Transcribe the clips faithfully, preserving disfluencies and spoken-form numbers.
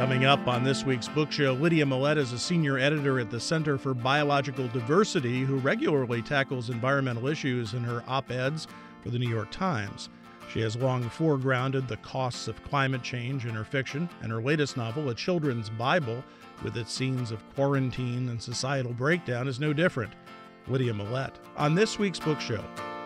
Coming up on this week's book show, Lydia Millette is a senior editor at the Center for Biological Diversity who regularly tackles environmental issues in her op-eds for the New York Times. She has long foregrounded the costs of climate change in her fiction, and her latest novel, A Children's Bible, with its scenes of quarantine and societal breakdown, is no different. Lydia Millette on this week's book show.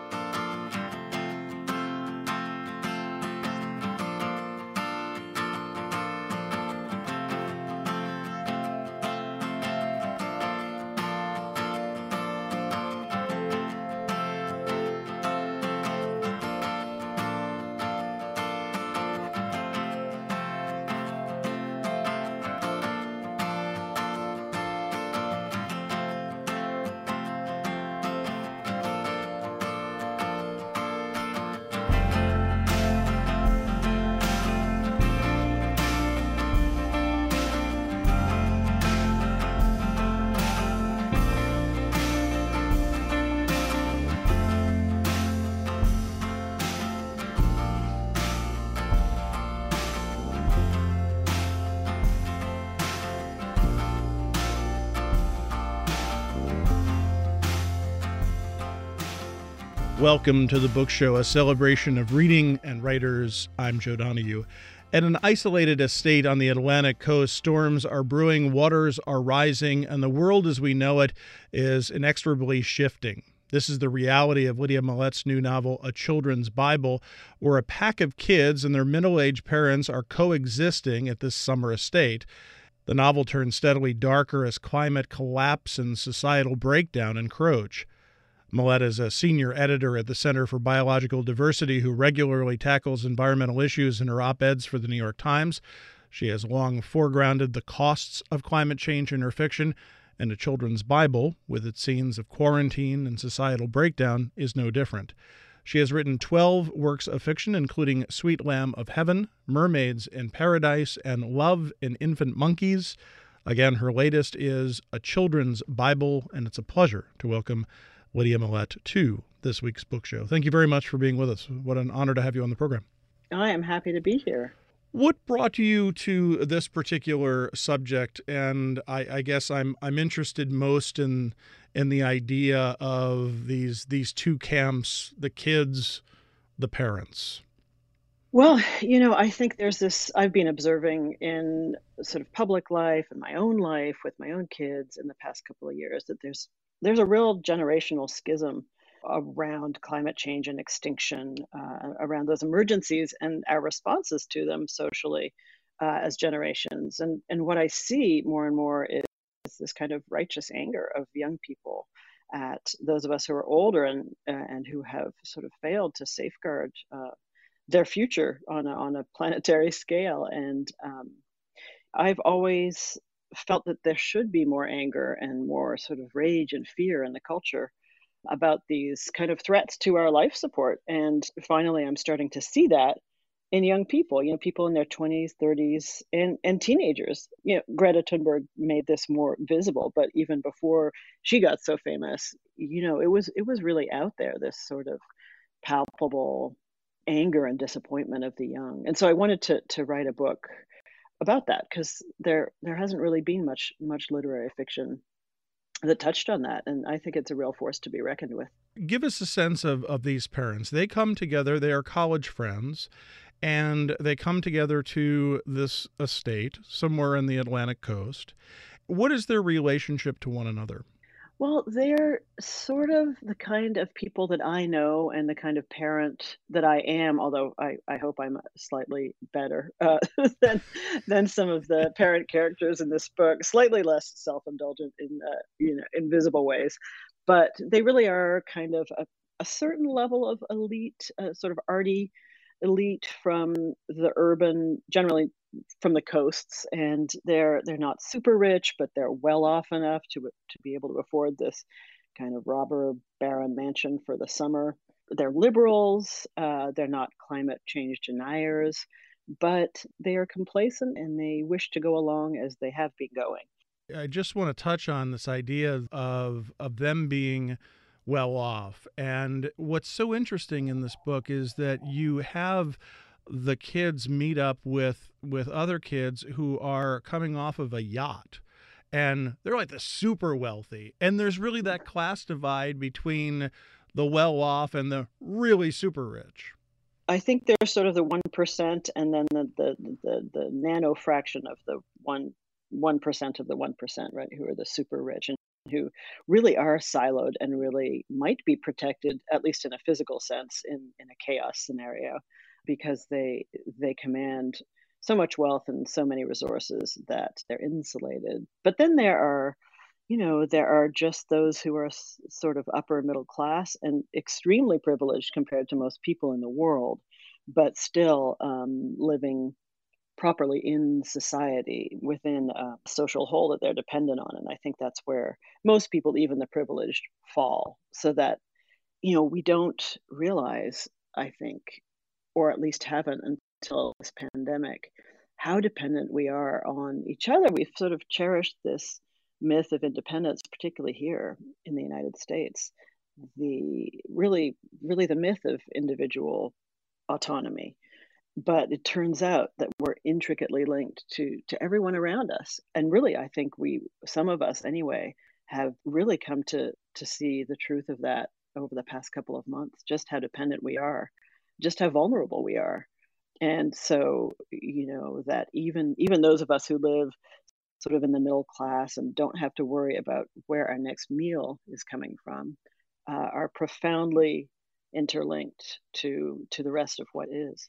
Welcome to the book show, a celebration of reading and writers. I'm Joe Donahue. At an isolated estate on the Atlantic coast, storms are brewing, waters are rising, and the world as we know it is inexorably shifting. This is the reality of Lydia Millette's new novel, A Children's Bible, where a pack of kids and their middle-aged parents are coexisting at this summer estate. The novel turns steadily darker as climate collapse and societal breakdown encroach. Millette is a senior editor at the Center for Biological Diversity who regularly tackles environmental issues in her op-eds for the New York Times. She has long foregrounded the costs of climate change in her fiction, and A Children's Bible, with its scenes of quarantine and societal breakdown, is no different. She has written twelve works of fiction, including Sweet Lamb of Heaven, Mermaids in Paradise, and Love in Infant Monkeys. Again, her latest is A Children's Bible, and it's a pleasure to welcome Lydia Millette to this week's book show. Thank you very much for being with us. What an honor to have you on the program. I am happy to be here. What brought you to this particular subject? And I, I guess I'm I'm interested most in in the idea of these these two camps, the kids, the parents. Well, you know, I think there's this, I've been observing in sort of public life and my own life with my own kids in the past couple of years that there's there's a real generational schism around climate change and extinction, uh, around those emergencies and our responses to them socially uh, as generations. And and what I see more and more is this kind of righteous anger of young people at those of us who are older and uh, and who have sort of failed to safeguard uh, their future on a, on a planetary scale. And um, I've always felt that there should be more anger and more sort of rage and fear in the culture about these kind of threats to our life support. And finally, I'm starting to see that in young people, you know, people in their twenties, thirties, and, and teenagers. You know, Greta Thunberg made this more visible, but even before she got so famous, you know, it was it was really out there, this sort of palpable anger and disappointment of the young. And so I wanted to to write a book about that because there there hasn't really been much much literary fiction that touched on that, and I think it's a real force to be reckoned with. Give us a sense of, of these parents. They come together, they are college friends, and they come together to this estate somewhere in the Atlantic coast. What is their relationship to one another? Well, they're sort of the kind of people that I know and the kind of parent that I am, although I, I hope I'm slightly better uh, than than some of the parent characters in this book, slightly less self-indulgent in uh, you know in visible ways. But they really are kind of a, a certain level of elite, uh, sort of arty elite from the urban, generally from the coasts, and they're they're not super rich, but they're well off enough to to be able to afford this kind of robber baron mansion for the summer. They're liberals, uh, they're not climate change deniers, but they are complacent and they wish to go along as they have been going. I just want to touch on this idea of of them being well off. And what's so interesting in this book is that you have the kids meet up with with other kids who are coming off of a yacht, and they're like the super wealthy, and there's really that class divide between the well off and the really super rich. I think they're sort of the one percent and then the the the the nano fraction of the one 1% of the one percent, right, who are the super rich and who really are siloed and really might be protected, at least in a physical sense, in in a chaos scenario, because they they command so much wealth and so many resources that they're insulated. But then there are, you know, there are just those who are s- sort of upper middle class and extremely privileged compared to most people in the world, but still um, living properly in society within a social whole that they're dependent on. And I think that's where most people, even the privileged, fall. So that, you know, we don't realize, I think, or at least haven't until this pandemic, how dependent we are on each other. We've sort of cherished this myth of independence, particularly here in the United States. The really, really the myth of individual autonomy. But it turns out that we're intricately linked to to everyone around us. And really, I think we, some of us anyway, have really come to to see the truth of that over the past couple of months, just how dependent we are, just how vulnerable we are. And so, you know, that even even those of us who live sort of in the middle class and don't have to worry about where our next meal is coming from, uh, are profoundly interlinked to to the rest of what is.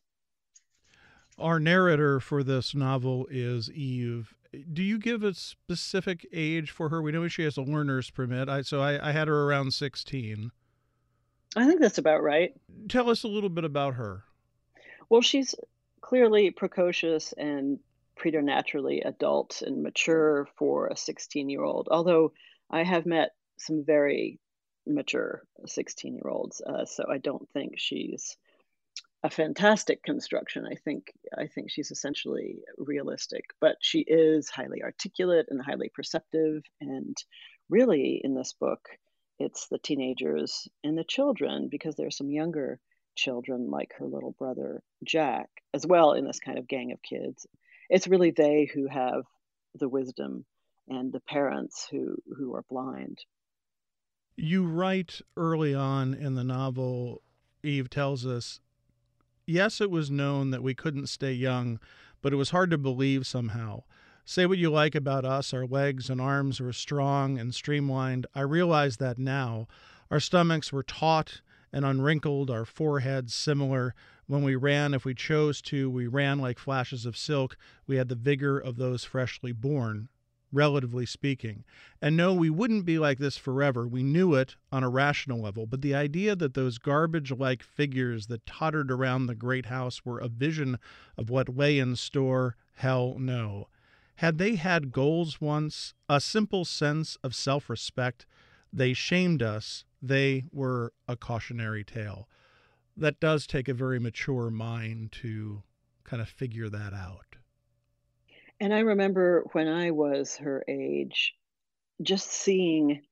Our narrator for this novel is Eve. Do you give a specific age for her? We know she has a learner's permit. I, so I, I had her around sixteen. I think that's about right. Tell us a little bit about her. Well, she's clearly precocious and preternaturally adult and mature for a sixteen-year-old, although I have met some very mature sixteen-year-olds, uh, so I don't think she's a fantastic construction. I think I think she's essentially realistic, but she is highly articulate and highly perceptive. And really, in this book, it's the teenagers and the children, because there's some younger children like her little brother Jack as well in this kind of gang of kids. It's really they who have the wisdom and the parents who who are blind. You write early on in the novel, Eve tells us, yes, it was known that we couldn't stay young, but it was hard to believe somehow. Say what you like about us, our legs and arms were strong and streamlined. I realize that now. Our stomachs were taut and unwrinkled, our foreheads similar. When we ran, if we chose to, we ran like flashes of silk. We had the vigor of those freshly born, relatively speaking. And no, we wouldn't be like this forever. We knew it on a rational level, but the idea that those garbage-like figures that tottered around the great house were a vision of what lay in store, hell no. Had they had goals once, a simple sense of self-respect, they shamed us. They were a cautionary tale. That does take a very mature mind to kind of figure that out. And I remember when I was her age, just seeing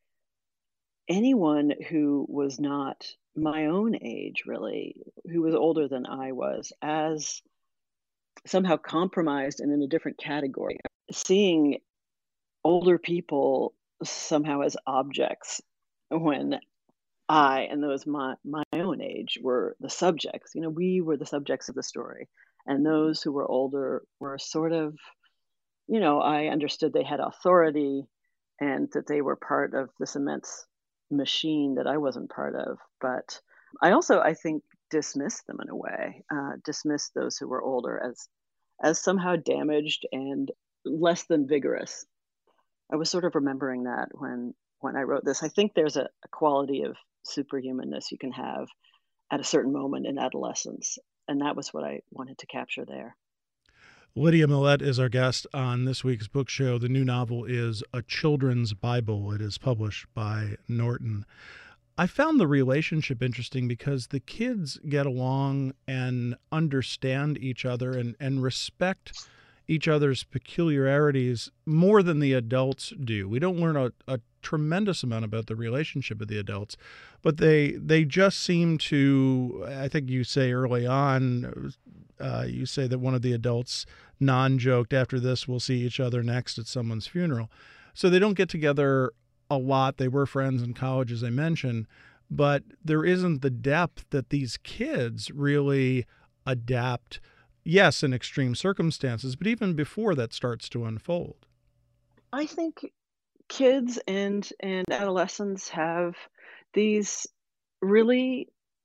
anyone who was not my own age, really, who was older than I was, as somehow compromised and in a different category. Seeing older people somehow as objects when I and those my my own age were the subjects. You know, we were the subjects of the story, and those who were older were sort of, you know, I understood they had authority and that they were part of this immense machine that I wasn't part of. But I also, I think, dismissed them in a way, uh, dismissed those who were older as as somehow damaged and less than vigorous. I was sort of remembering that when when I wrote this. I think there's a, a quality of superhumanness you can have at a certain moment in adolescence, and that was what I wanted to capture there. Lydia Millette is our guest on this week's book show. The new novel is A Children's Bible. It is published by Norton. I found the relationship interesting because the kids get along and understand each other and, and respect each other's peculiarities more than the adults do. We don't learn a, a tremendous amount about the relationship of the adults, but they they just seem to, I think you say early on, uh, you say that one of the adults non-joked, after this, we'll see each other next at someone's funeral. So they don't get together a lot. They were friends in college, as I mentioned, but there isn't the depth that these kids really adapt, yes, in extreme circumstances, but even before that starts to unfold. I think kids and and adolescents have these really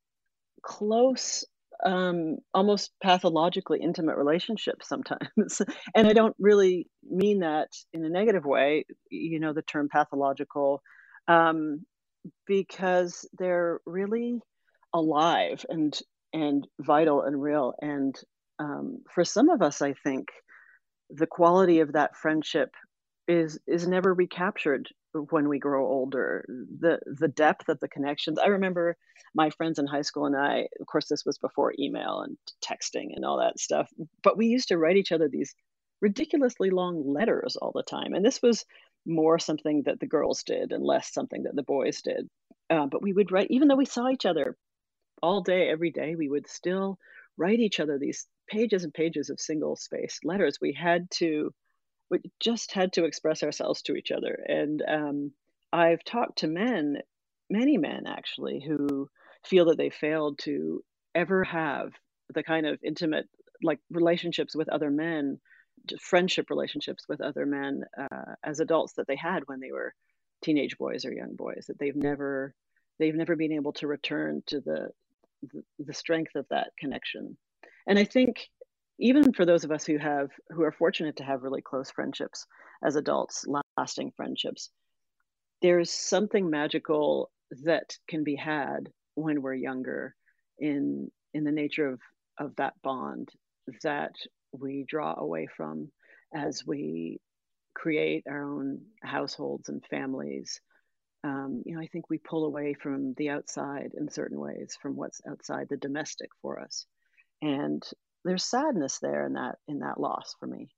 close, um, almost pathologically intimate relationships sometimes. And I don't really mean that in a negative way, you know, the term pathological, um, because they're really alive and and vital and real. And um, for some of us, I think the quality of that friendship is is never recaptured when we grow older. The the depth of the connections. I remember my friends in high school and I, of course, this was before email and texting and all that stuff, but we used to write each other these ridiculously long letters all the time. And this was more something that the girls did and less something that the boys did. Uh, but we would write, even though we saw each other all day, every day, we would still write each other these pages and pages of single spaced letters. We had to we just had to express ourselves to each other. And um, I've talked to men, many men actually, who feel that they failed to ever have the kind of intimate, like relationships with other men, j- friendship relationships with other men uh, as adults that they had when they were teenage boys or young boys. That they've never, they've never been able to return to the the, the strength of that connection. And I think even for those of us who have who are fortunate to have really close friendships as adults, lasting friendships, there's something magical that can be had when we're younger in in the nature of of that bond that we draw away from as we create our own households and families. Um, you know, I think we pull away from the outside in certain ways, from what's outside the domestic for us. And there's sadness there in that in that loss for me.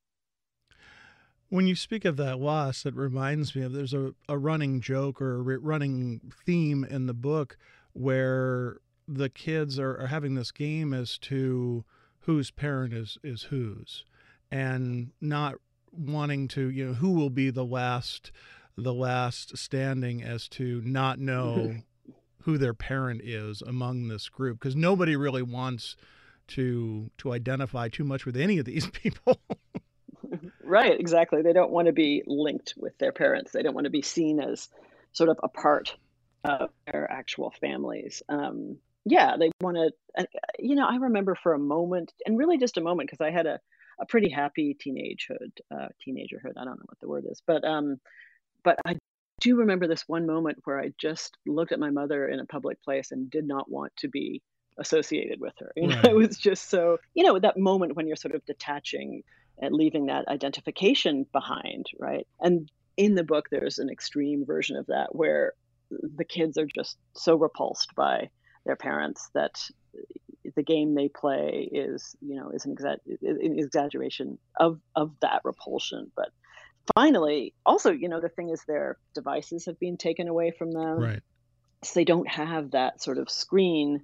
When you speak of that loss, it reminds me of there's a, a running joke or a re- running theme in the book where the kids are, are having this game as to whose parent is, is whose, and not wanting to, you know, who will be the last the last standing, as to not know who their parent is among this group, because nobody really wants to to identify too much with any of these people. Right, exactly. They don't want to be linked with their parents. They don't want to be seen as sort of a part of their actual families. Um, yeah, they want to. Uh, you know, I remember for a moment, and really just a moment, because I had a a pretty happy teenagehood, uh, teenagerhood. I don't know what the word is, but um, but I do remember this one moment where I just looked at my mother in a public place and did not want to be associated with her. You know, it Right. was just so, you know, that moment when you're sort of detaching and leaving that identification behind, right? And in the book, there's an extreme version of that where the kids are just so repulsed by their parents that the game they play is, you know, is an, exa- an exaggeration of of that repulsion. But finally, also, you know, the thing is their devices have been taken away from them. Right. So they don't have that sort of screen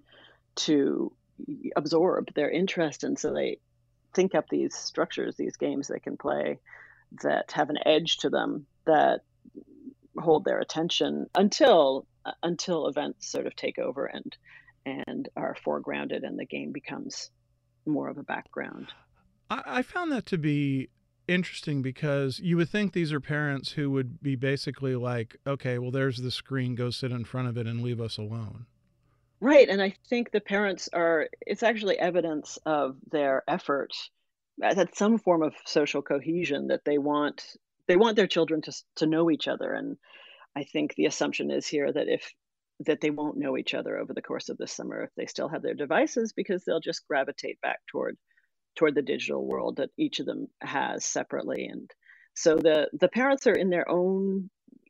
to absorb their interest. And so they think up these structures, these games they can play that have an edge to them that hold their attention until uh, until events sort of take over and and are foregrounded and the game becomes more of a background. I, I found that to be interesting, because you would think these are parents who would be basically like, okay, well, there's the screen, go sit in front of it and leave us alone. Right, and I think the parents are it's actually evidence of their effort at at some form of social cohesion that they want they want their children to s to know each other, and I think the assumption is here that if that they won't know each other over the course of the summer if they still have their devices because they'll just gravitate back toward toward the digital world that each of them has separately, and so the the parents are in their own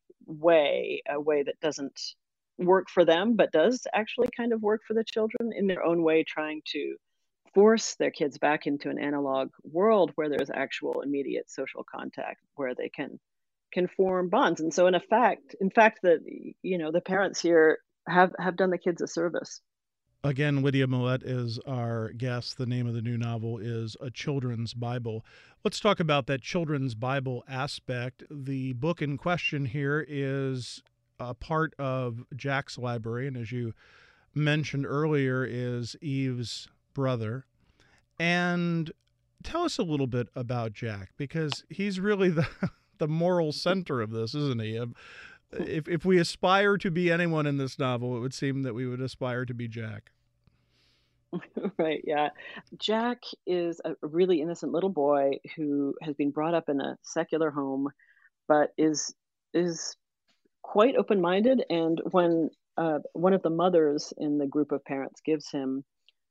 way, a way that doesn't work for them, but does actually kind of work for the children in their own way, trying to force their kids back into an analog world where there's actual immediate social contact, where they can can form bonds. And so, in effect, in fact, that you know the parents here have have done the kids a service. Again, Lydia Millette is our guest. The name of the new novel is A Children's Bible. Let's talk about that children's Bible aspect. The book in question here is a part of Jack's library, and as you mentioned earlier, is Eve's brother. And tell us a little bit about Jack, because he's really the the moral center of this, isn't he? Um, If if we aspire to be anyone in this novel, it would seem that we would aspire to be Jack. Right, yeah. Jack is a really innocent little boy who has been brought up in a secular home, but is is quite open-minded. And when uh, one of the mothers in the group of parents gives him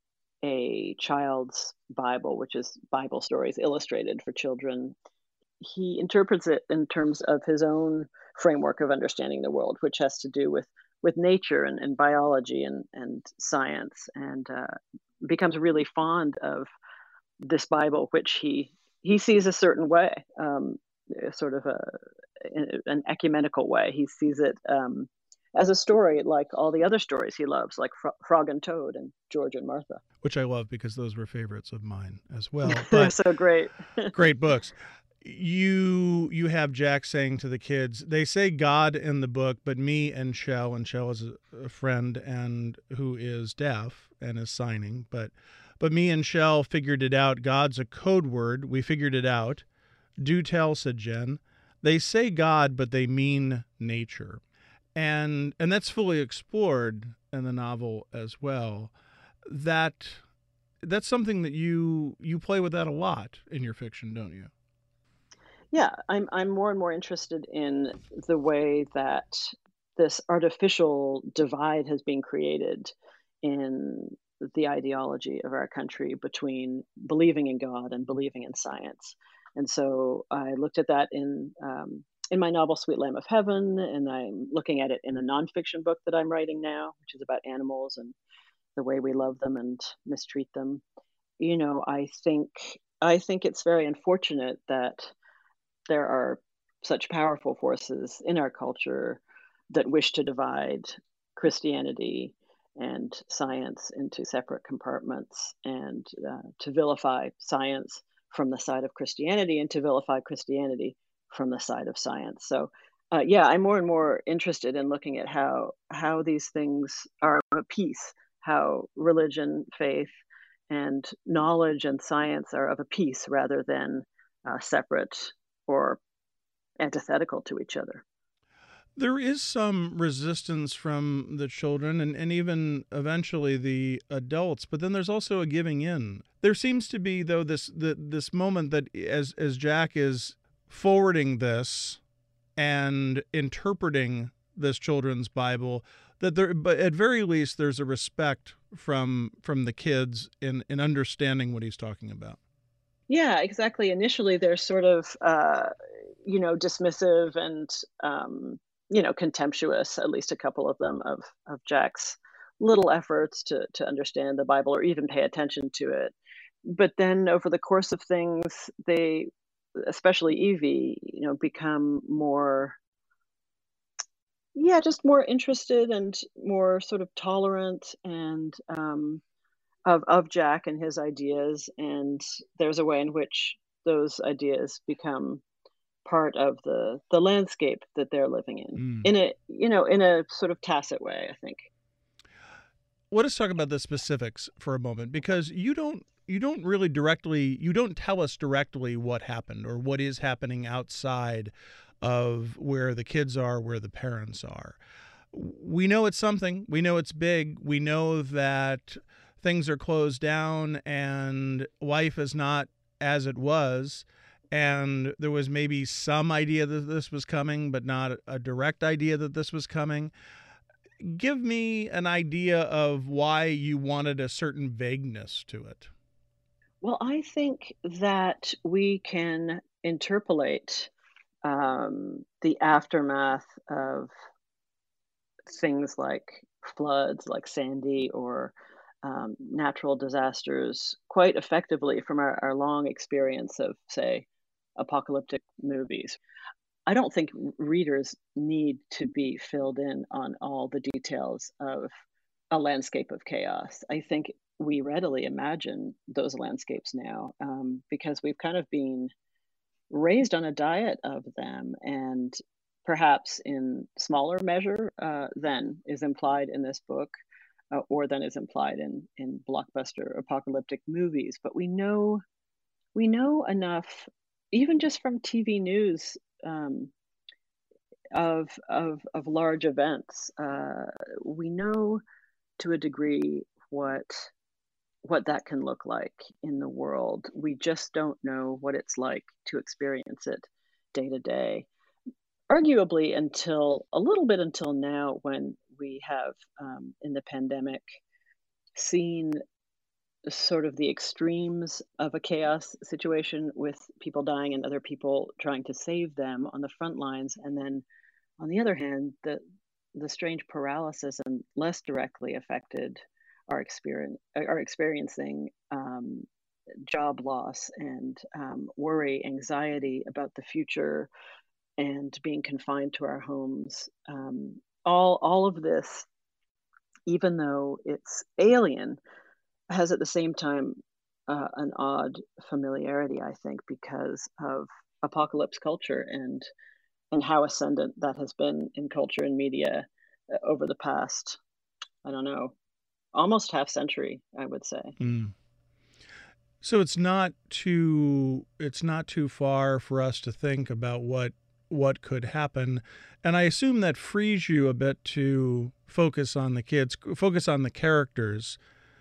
a child's Bible, which is Bible stories illustrated for children, he interprets it in terms of his own framework of understanding the world, which has to do with with nature and, and biology and and science, and uh, becomes really fond of this Bible, which he he sees a certain way, um, a sort of a an ecumenical way. He sees it um, as a story like all the other stories he loves, like Fro- Frog and Toad and George and Martha. Which I love because those were favorites of mine as well. They're But so great. great books. You you have Jack saying to the kids, they say God in the book, but me and Shell, and Shell is a, a friend and who is deaf and is signing, but but me and Shell figured it out. God's a code word. We figured it out. Do tell, said Jen. They say God, but they mean nature. And and that's fully explored in the novel as well. That that's something that you you play with that a lot in your fiction, don't you? Yeah, I'm I'm more and more interested in the way that this artificial divide has been created in the ideology of our country between believing in God and believing in science. And so I looked at that in um, in my novel Sweet Lamb of Heaven, and I'm looking at it in a nonfiction book that I'm writing now, which is about animals and the way we love them and mistreat them. You know, I think I think it's very unfortunate that there are such powerful forces in our culture that wish to divide Christianity and science into separate compartments, and uh, to vilify science from the side of Christianity and to vilify Christianity from the side of science. So, uh, yeah, I'm more and more interested in looking at how how these things are of a piece, how religion, faith, and knowledge and science are of a piece rather than uh, separate or antithetical to each other. There is some resistance from the children and, and even eventually the adults, but then there's also a giving in. There seems to be, though, this the, this moment that as as Jack is forwarding this and interpreting this children's Bible, that there, but at very least, there's a respect from from the kids in in understanding what he's talking about. Yeah, exactly. Initially, they're sort of, uh, you know, dismissive and, um, you know, contemptuous. At least a couple of them of of Jack's little efforts to to understand the Bible or even pay attention to it. But then, over the course of things, they, especially Evie, you know, become more, yeah, just more interested and more sort of tolerant and um, of of Jack and his ideas, and there's a way in which those ideas become part of the the landscape that they're living in. Mm. In a, you know, in a sort of tacit way, I think. Let us talk about the specifics for a moment, because you don't you don't really directly you don't tell us directly what happened or what is happening outside of where the kids are, where the parents are. We know it's something. We know it's big. We know that things are closed down and life is not as it was. And there was maybe some idea that this was coming, but not a direct idea that this was coming. Give me an idea of why you wanted a certain vagueness to it. Well, I think that we can interpolate um, the aftermath of things like floods, like Sandy, or um, natural disasters quite effectively from our, our long experience of, say, apocalyptic movies. I don't think readers need to be filled in on all the details of a landscape of chaos. I think we readily imagine those landscapes now, um, because we've kind of been raised on a diet of them, and perhaps in smaller measure uh, than is implied in this book, uh, or than is implied in in blockbuster apocalyptic movies. But we know we know enough, even just from T V news, um, of of of large events. Uh, we know to a degree what what that can look like in the world. We just don't know what it's like to experience it day to day. Arguably, until a little bit until now, when we have, um, in the pandemic, seen sort of the extremes of a chaos situation with people dying and other people trying to save them on the front lines, and then on the other hand, the the strange paralysis and less directly affected are experience are experiencing um, job loss and um, worry, anxiety about the future, and being confined to our homes. Um, all all of this, even though it's alien, has at the same time uh, an odd familiarity, I think, because of apocalypse culture and and how ascendant that has been in culture and media uh, over the past, I don't know, almost half century, I would say. Mm. So it's not too it's not too far for us to think about what what could happen, and I assume that frees you a bit to focus on the kids, focus on the characters,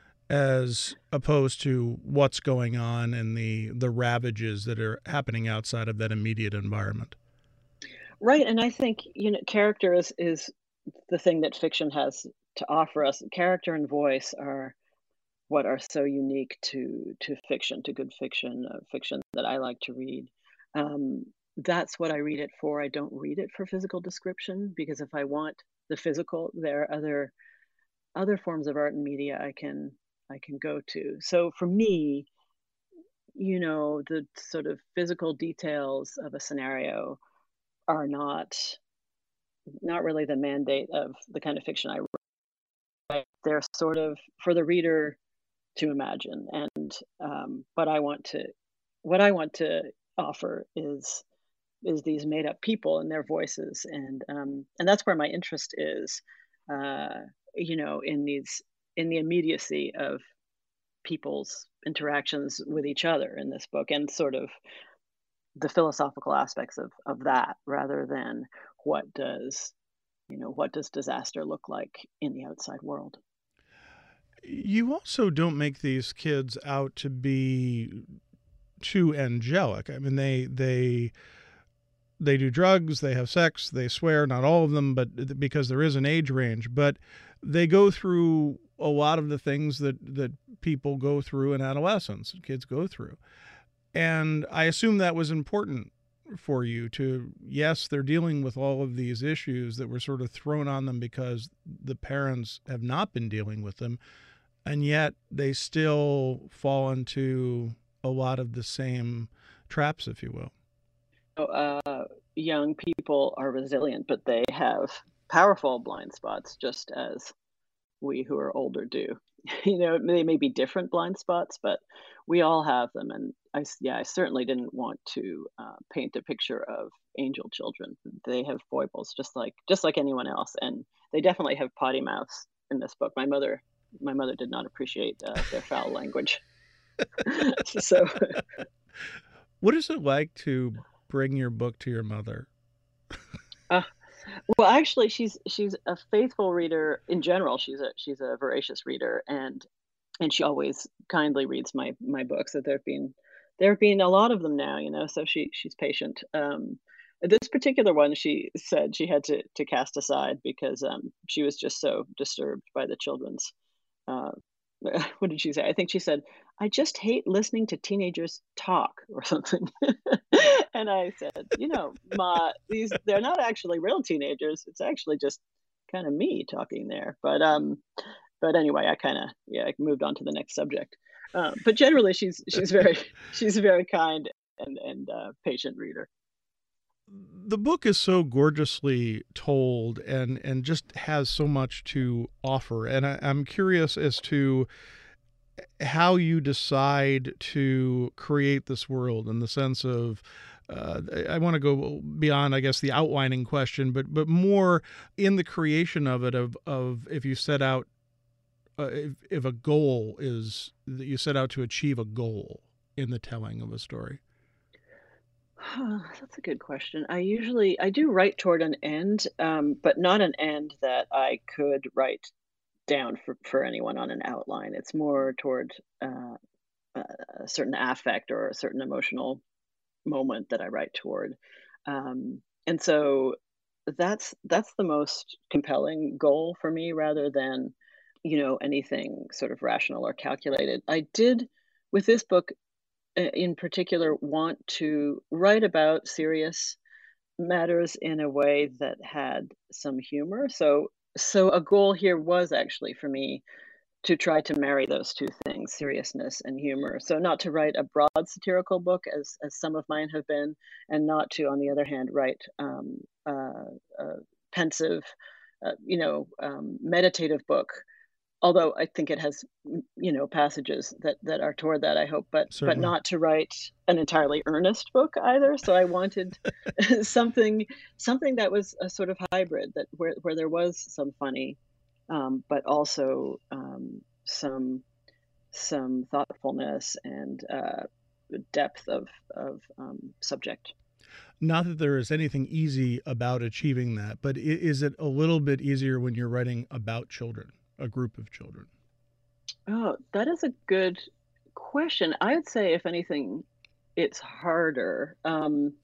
as opposed to what's going on and the the ravages that are happening outside of that immediate environment. Right, and I think, you know, character is is the thing that fiction has to offer us. Character and voice are what are so unique to to fiction, to good fiction, uh, fiction that I like to read. Um, that's what I read it for. I don't read it for physical description, because if I want the physical, there are other other forms of art and media I can I can go to. So for me, you know, the sort of physical details of a scenario are not not really the mandate of the kind of fiction I write. They're sort of for the reader to imagine, and um, but I want to what I want to offer is is these made up people and their voices, and um, and that's where my interest is. Uh, you know, in these in the immediacy of people's interactions with each other in this book, and sort of the philosophical aspects of of that, rather than what does you know what does disaster look like in the outside world. You also don't make these kids out to be too angelic. I mean, they they they do drugs, they have sex, they swear, not all of them, but because there is an age range, but they go through a lot of the things that that people go through in adolescence, kids go through. And I assume that was important for you to, yes, they're dealing with all of these issues that were sort of thrown on them because the parents have not been dealing with them, and yet they still fall into a lot of the same traps, if you will. So, uh, young people are resilient, but they have powerful blind spots, just as we who are older do. You know, they may be different blind spots, but we all have them. And I, s- yeah, I certainly didn't want to uh, paint a picture of angel children. They have foibles, just like just like anyone else, and they definitely have potty mouths in this book. My mother, my mother did not appreciate uh, their foul language. So, What is it like to bring your book to your mother? uh, well, actually, she's she's a faithful reader in general. She's a she's a voracious reader, and and she always kindly reads my my books. So there've been there have been a lot of them now, you know. So she she's patient. Um, this particular one, she said she had to to cast aside because um, she was just so disturbed by the children's uh, what did she say? I think she said, "I just hate listening to teenagers talk," or something. And I said, "You know, Ma, these they're not actually real teenagers. It's actually just kind of me talking there." But um, but anyway, I kind of yeah, I moved on to the next subject. Uh, but generally, she's she's very she's a very kind and and uh, patient reader. The book is so gorgeously told and and just has so much to offer. And I, I'm curious as to how you decide to create this world in the sense of, uh, I want to go beyond, I guess, the outlining question, but but more in the creation of it, of of if you set out, uh, if, if a goal is that you set out to achieve a goal in the telling of a story. That's a good question. I usually I do write toward an end, um, but not an end that I could write down for, for anyone on an outline. It's more toward uh, a a certain affect or a certain emotional moment that I write toward. Um, and so that's that's the most compelling goal for me rather than, you know, anything sort of rational or calculated. I did with this book uh, in particular want to write about serious matters in a way that had some humor. So so a goal here was actually for me to try to marry those two things, seriousness and humor. So not to write a broad satirical book as as some of mine have been, and not to, on the other hand, write um, uh, a pensive, uh, you know, um, meditative book. Although I think it has, m- you know, passages that that are toward that, I hope, but but Certainly. not to write an entirely earnest book either. So I wanted something something that was a sort of hybrid, that where where there was some funny, um, but also um, some some thoughtfulness and uh, depth of of um, subject. Not that there is anything easy about achieving that, but i- is it a little bit easier when you're writing about children, a group of children? Oh, that is a good question. I would say, if anything, it's harder um,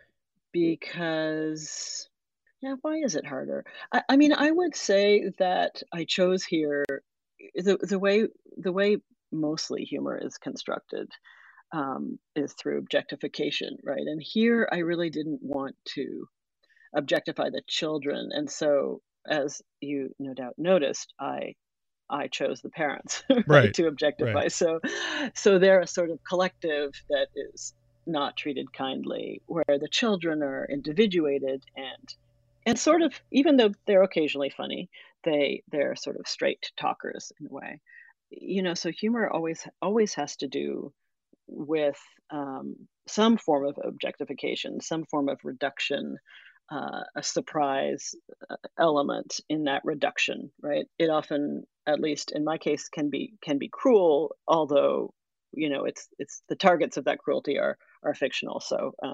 because, yeah, why is it harder? I, I mean, I would say that I chose here the the way the way mostly humor is constructed um, is through objectification, right? And here, I really didn't want to objectify the children, and so, as you no doubt noticed, I I chose the parents, right, Right. to Right. objectify. So, so they're a sort of collective that is not treated kindly, where the children are individuated and and sort of, even though they're occasionally funny, they they're sort of straight talkers in a way. You know, so humor always always has to do with um, some form of objectification, some form of reduction, uh, a surprise uh, element in that reduction, right? It often, at least in my case, can be can be cruel, although, you know, it's it's the targets of that cruelty are are fictional. So um,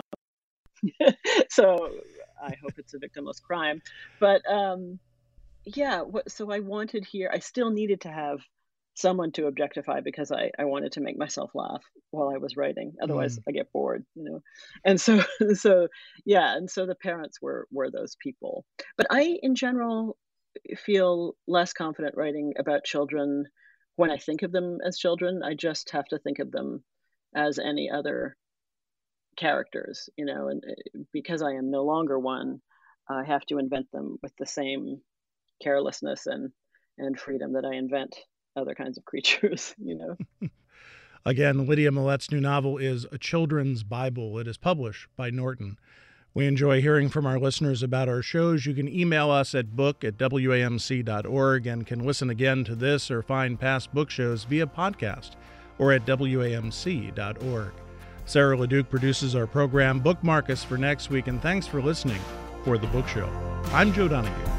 so I hope it's a victimless crime, but um, yeah, what so I wanted here I still needed to have someone to objectify because I I wanted to make myself laugh while I was writing, otherwise Mm. I get bored, you know? And so so yeah, and so the parents were were those people. But I, in general, feel less confident writing about children when I think of them as children. I just have to think of them as any other characters, you know, and, eh, because I am no longer one, I have to invent them with the same carelessness and and freedom that I invent other kinds of creatures, you know? Again, Lydia Millet's new novel is A Children's Bible. It is published by Norton. We enjoy hearing from our listeners about our shows. You can email us at book at W A M C dot org and can listen again to this or find past book shows via podcast or at W A M C dot org. Sarah LeDuc produces our program. Bookmark us for next week, and thanks for listening for The Book Show. I'm Joe Donahue.